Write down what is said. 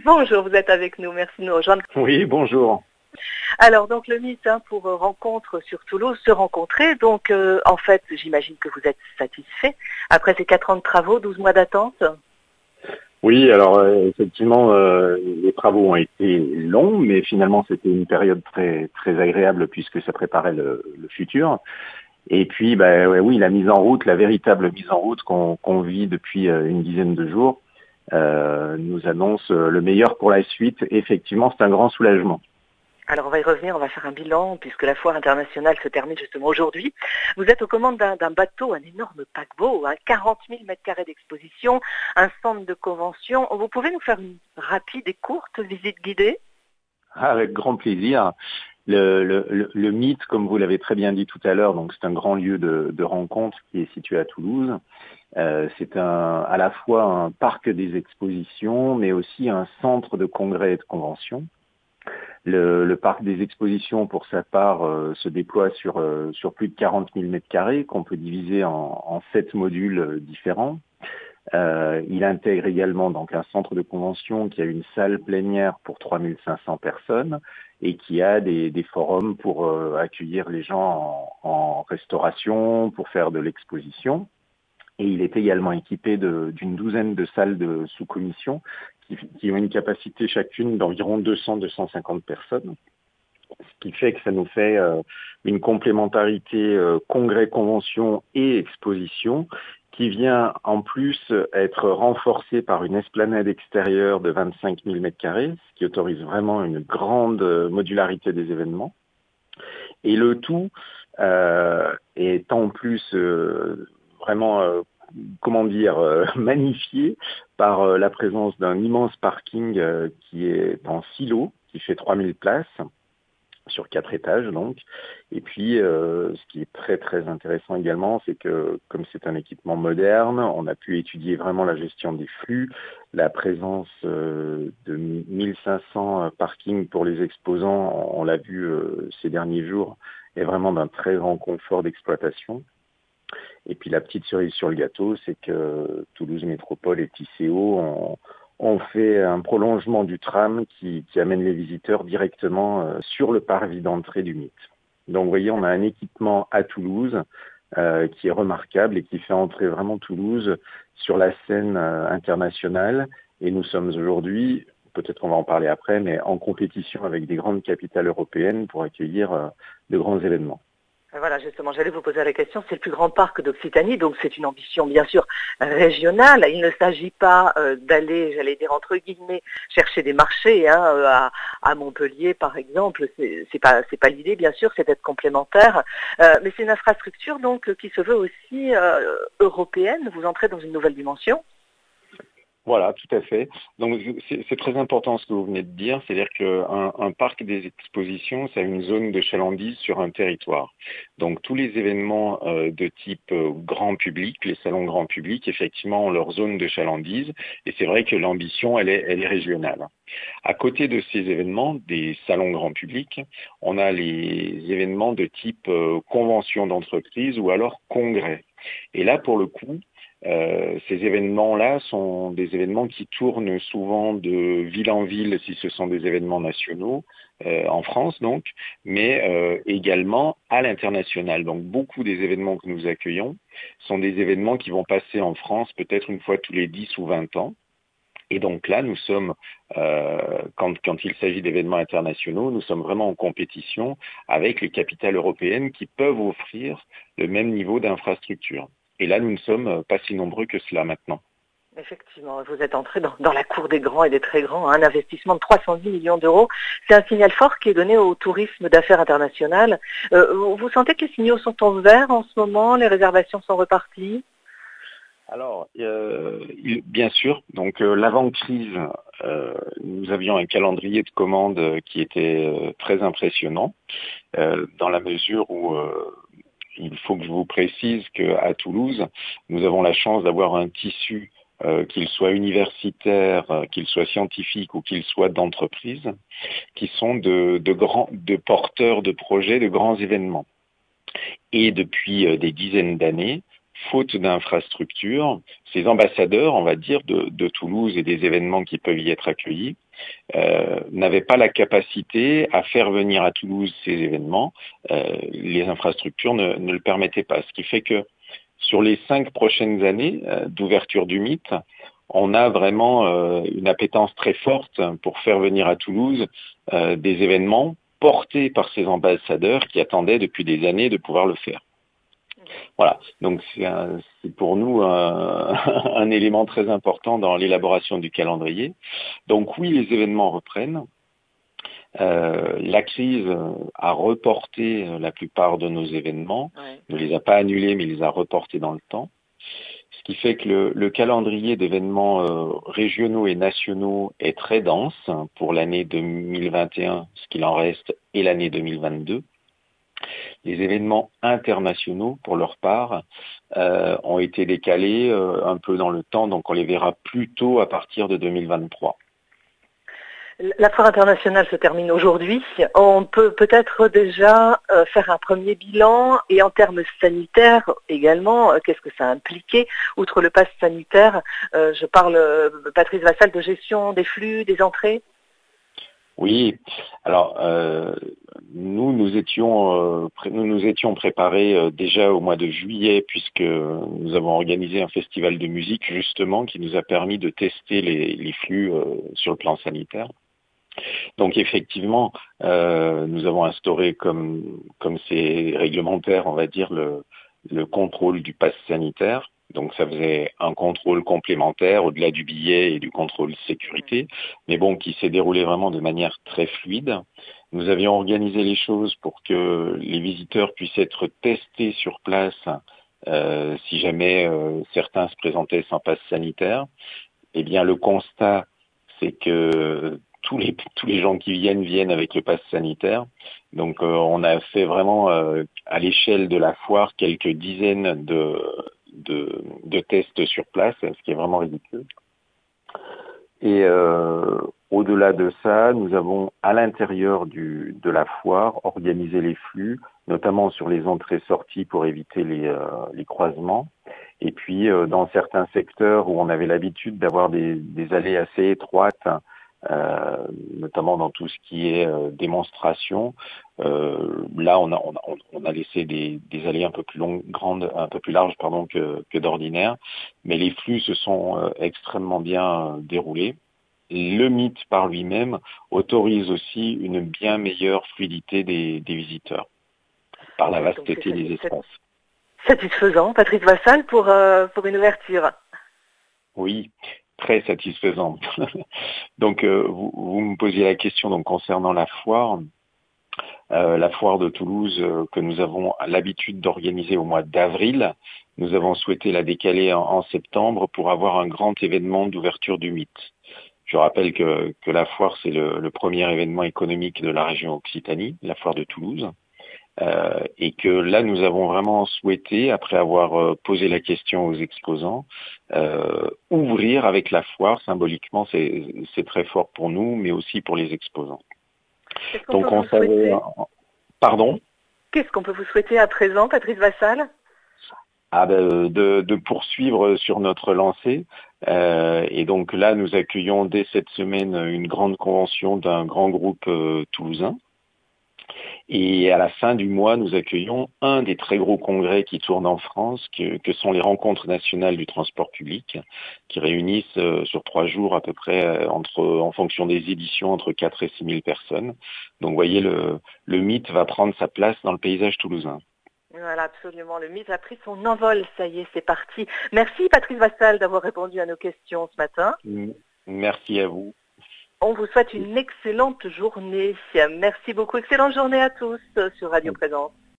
Bonjour, vous êtes avec nous, merci de nous rejoindre. Oui, bonjour. Alors donc le mythe pour rencontre sur Toulouse, se rencontrer, donc en fait j'imagine que vous êtes satisfait après ces 4 ans de travaux, 12 mois d'attente. Oui, alors effectivement, les travaux ont été longs, mais finalement c'était une période très très agréable puisque ça préparait le futur. Et puis, oui, la mise en route, la véritable mise en route qu'on vit depuis une dizaine de jours, nous annonce le meilleur pour la suite. Effectivement, c'est un grand soulagement. Alors on va y revenir, on va faire un bilan puisque la foire internationale se termine justement aujourd'hui. Vous êtes aux commandes d'un bateau, un énorme paquebot, 40 000 mètres carrés d'exposition, un centre de convention. Vous pouvez nous faire une rapide et courte visite guidée ? Avec grand plaisir. Le mythe, comme vous l'avez très bien dit tout à l'heure, donc c'est un grand lieu de rencontre qui est situé à Toulouse. C'est à la fois un parc des expositions, mais aussi un centre de congrès et de convention. Le parc des expositions, pour sa part, se déploie sur plus de 40 000 mètres carrés qu'on peut diviser en 7 modules différents. Il intègre également donc un centre de convention qui a une salle plénière pour 3 500 personnes et qui a des forums pour accueillir les gens en restauration, pour faire de l'exposition. Et il est également équipé d'une douzaine de salles de sous-commission qui ont une capacité chacune d'environ 200-250 personnes. Ce qui fait que ça nous fait une complémentarité congrès-convention et exposition qui vient en plus être renforcée par une esplanade extérieure de 25 000 mètres carrés, ce qui autorise vraiment une grande modularité des événements. Et le tout est en plus vraiment, magnifié par la présence d'un immense parking qui est en silo, qui fait 3000 places, sur 4 étages donc. Et puis, ce qui est très très intéressant également, c'est que comme c'est un équipement moderne, on a pu étudier vraiment la gestion des flux, la présence de 1500 parkings pour les exposants, on l'a vu ces derniers jours, est vraiment d'un très grand confort d'exploitation. Et puis la petite cerise sur le gâteau, c'est que Toulouse Métropole et Tisséo ont fait un prolongement du tram qui amène les visiteurs directement sur le parvis d'entrée du mythe. Donc vous voyez, on a un équipement à Toulouse qui est remarquable et qui fait entrer vraiment Toulouse sur la scène internationale. Et nous sommes aujourd'hui, peut-être qu'on va en parler après, mais en compétition avec des grandes capitales européennes pour accueillir de grands événements. Voilà, justement, j'allais vous poser la question, c'est le plus grand parc d'Occitanie, donc c'est une ambition bien sûr régionale. Il ne s'agit pas d'aller, j'allais dire entre guillemets, chercher des marchés à Montpellier par exemple, c'est pas l'idée bien sûr, c'est d'être complémentaire, mais c'est une infrastructure donc qui se veut aussi européenne. Vous entrez dans une nouvelle dimension. Voilà, tout à fait. Donc c'est très important ce que vous venez de dire, c'est-à-dire qu'un parc des expositions, c'est une zone de chalandise sur un territoire. Donc tous les événements de type grand public, les salons grand public, effectivement ont leur zone de chalandise, et c'est vrai que l'ambition, elle est régionale. À côté de ces événements, des salons grand public, on a les événements de type convention d'entreprise ou alors congrès. Et là, pour le coup, ces événements-là sont des événements qui tournent souvent de ville en ville si ce sont des événements nationaux, en France donc, mais également à l'international. Donc beaucoup des événements que nous accueillons sont des événements qui vont passer en France peut-être une fois tous les 10 ou 20 ans. Et donc là, nous sommes, quand il s'agit d'événements internationaux, nous sommes vraiment en compétition avec les capitales européennes qui peuvent offrir le même niveau d'infrastructure. Et là, nous ne sommes pas si nombreux que cela maintenant. Effectivement, vous êtes entré dans la cour des grands et des très grands, un investissement de 310 millions d'euros. C'est un signal fort qui est donné au tourisme d'affaires international. Vous sentez que les signaux sont en vert en ce moment, les réservations sont reparties ? Alors, bien sûr, donc l'avant-crise, nous avions un calendrier de commandes qui était très impressionnant, dans la mesure où il faut que je vous précise qu'à Toulouse, nous avons la chance d'avoir un tissu, qu'il soit universitaire, qu'il soit scientifique ou qu'il soit d'entreprise, qui sont de porteurs de projets, de grands événements. Et depuis des dizaines d'années, faute d'infrastructures, ces ambassadeurs, on va dire, de Toulouse et des événements qui peuvent y être accueillis, n'avaient pas la capacité à faire venir à Toulouse ces événements. Les infrastructures ne le permettaient pas. Ce qui fait que sur les 5 prochaines années d'ouverture du Mythe, on a vraiment une appétence très forte pour faire venir à Toulouse des événements portés par ces ambassadeurs qui attendaient depuis des années de pouvoir le faire. Voilà, donc c'est pour nous un élément très important dans l'élaboration du calendrier. Donc oui, les événements reprennent. La crise a reporté la plupart de nos événements, ne les a pas annulés, mais les a reportés dans le temps. Ce qui fait que le calendrier d'événements régionaux et nationaux est très dense pour l'année 2021, ce qu'il en reste, et l'année 2022. Les événements internationaux, pour leur part, ont été décalés un peu dans le temps, donc on les verra plutôt à partir de 2023. La foire internationale se termine aujourd'hui. On peut peut-être déjà faire un premier bilan et en termes sanitaires également, qu'est-ce que ça a impliqué? Outre le pass sanitaire, je parle, Patrice Vassal, de gestion des flux, des entrées. Oui, alors nous nous étions préparés déjà au mois de juillet puisque nous avons organisé un festival de musique justement qui nous a permis de tester les flux sur le plan sanitaire. Donc effectivement, nous avons instauré comme c'est réglementaire, on va dire, le contrôle du pass sanitaire. Donc ça faisait un contrôle complémentaire au-delà du billet et du contrôle sécurité, mais bon, qui s'est déroulé vraiment de manière très fluide. Nous avions organisé les choses pour que les visiteurs puissent être testés sur place si jamais certains se présentaient sans pass sanitaire. Eh bien, le constat, c'est que tous les gens qui viennent avec le pass sanitaire. Donc on a fait vraiment à l'échelle de la foire quelques dizaines de tests sur place, ce qui est vraiment ridicule. Et au-delà de ça, nous avons à l'intérieur de la foire organisé les flux, notamment sur les entrées-sorties pour éviter les croisements. Et puis dans certains secteurs où on avait l'habitude d'avoir des allées assez étroites, notamment dans tout ce qui est démonstration. Là, on a laissé des allées un peu plus larges, que d'ordinaire, mais les flux se sont extrêmement bien déroulés. Le Mythe par lui-même autorise aussi une bien meilleure fluidité des visiteurs par la vasteté des espaces. Satisfaisant, Patrice Vassal, pour une ouverture. Oui. Très satisfaisante. Donc, vous me posiez la question donc concernant la foire de Toulouse que nous avons l'habitude d'organiser au mois d'avril. Nous avons souhaité la décaler en septembre pour avoir un grand événement d'ouverture du Mythe. Je rappelle que la foire, c'est le premier événement économique de la région Occitanie, la foire de Toulouse. Et que là, nous avons vraiment souhaité, après avoir posé la question aux exposants, ouvrir avec la foire. Symboliquement, c'est très fort pour nous, mais aussi pour les exposants. Donc, on savait... Pardon ? Qu'est-ce qu'on peut vous souhaiter à présent, Patrice Vassal ? De poursuivre sur notre lancée. Et donc là, nous accueillons dès cette semaine une grande convention d'un grand groupe toulousain. Et à la fin du mois, nous accueillons un des très gros congrès qui tournent en France, que sont les rencontres nationales du transport public, qui réunissent sur 3 jours à peu près, en fonction des éditions, entre 4 et 6 000 personnes. Donc vous voyez, le Mythe va prendre sa place dans le paysage toulousain. Voilà, absolument. Le Mythe a pris son envol. Ça y est, c'est parti. Merci Patrice Vassal d'avoir répondu à nos questions ce matin. Merci à vous. On vous souhaite une excellente journée. Merci beaucoup. Excellente journée à tous sur Radio Présence.